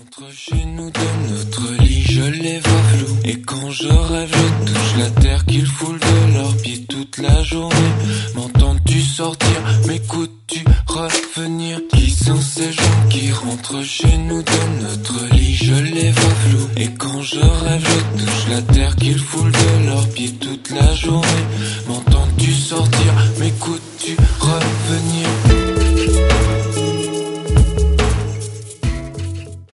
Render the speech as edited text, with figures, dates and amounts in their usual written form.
rentre chez nous de notre lit, je les vois flous. Et quand je rêve, je touche la terre qu'ils foulent de leurs pieds toute la journée. M'entends-tu sortir? M'écoutes-tu revenir? Qui sont ces gens qui rentrent chez nous de notre lit? Je les vois flous. Et quand je rêve, je touche la terre qu'ils foulent de leurs pieds toute la journée.